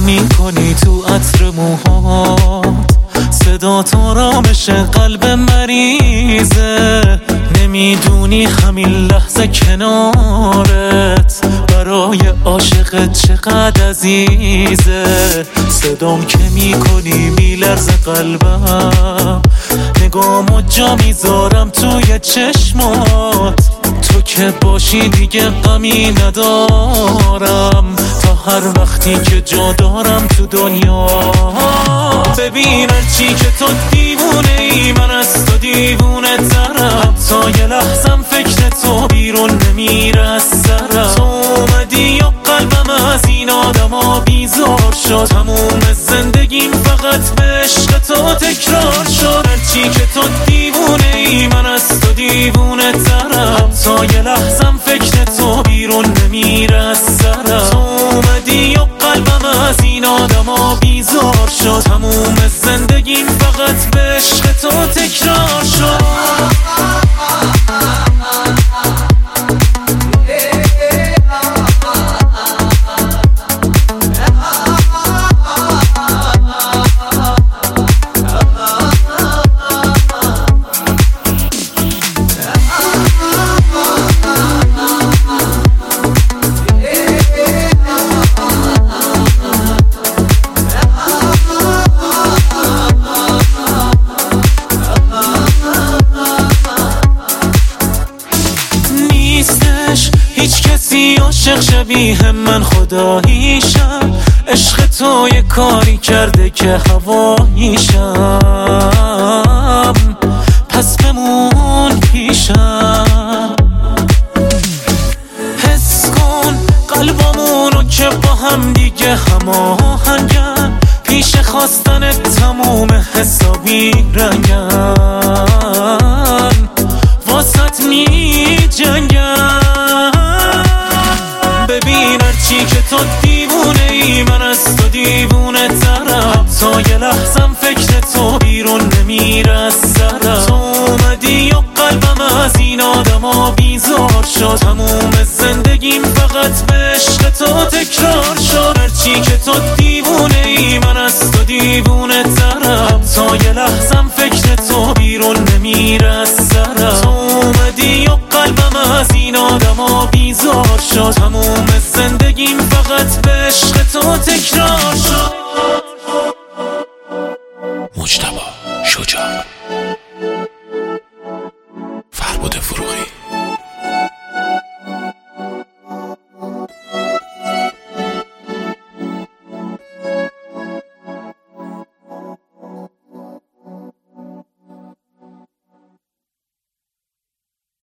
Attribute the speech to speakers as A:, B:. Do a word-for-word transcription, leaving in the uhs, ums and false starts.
A: میکنی تو عطر موهات، صدا تو آرامش قلب مریضه. نمیدونی همین لحظه کنارت برای عاشقت چقدر عزیزه. صدام که میکنی میلرزه قلبم، نگامو جا میذارم توی چشمات. تو که باشی دیگه غمی ندارم، تا هر وقتی که جا دارم تو دنیا. ببین هرچی که تو دیوونه ای، من از تو دیوونه ترم. تا یه لحظم فکر تو بیرون نمیره از سرم. تو اومدی و قلبم از این آدما بیزار شد. تموم زندگیم فقط به عشق تو تکرار شد. هرچی که تو دیوونه ای، من از تو دیوونه ترم. تا یه لحظم فکر تو بیرون نمیره از سرم. تو اومدی و قلبم از این آدما بیزار شد. تموم زندگیم فقط به عشق تو تکرار شد. هیچ کسی عاشق شبیه من خداییشم. عشق تو یه کاری کرده که هواییشم. پس بمون پیشم، حس کن قلبامونو که با هم دیگه هماهنگن. پیش خواستن تموم حسابی رنگن، واسط می جنگن. ببین هرچی که تو دیوونه ای، من از تو دیوونه ترم. تا یه لحظم فکر تو بیرون نمیره از سرم. تو اومدی و قلبم از این آدما بیزار شد. تموم زندگیم فقط به عشق تو تکرار شد. هرچی که تو دیوونه ای، من از تو دیوونه ترم. تا یه لحظم فکر تو بیرون نمیره از سرم. تو اومدی و قلبم از این آدما بیزار شد. تموم زندگیم فقط به عشق تو تکرار شد.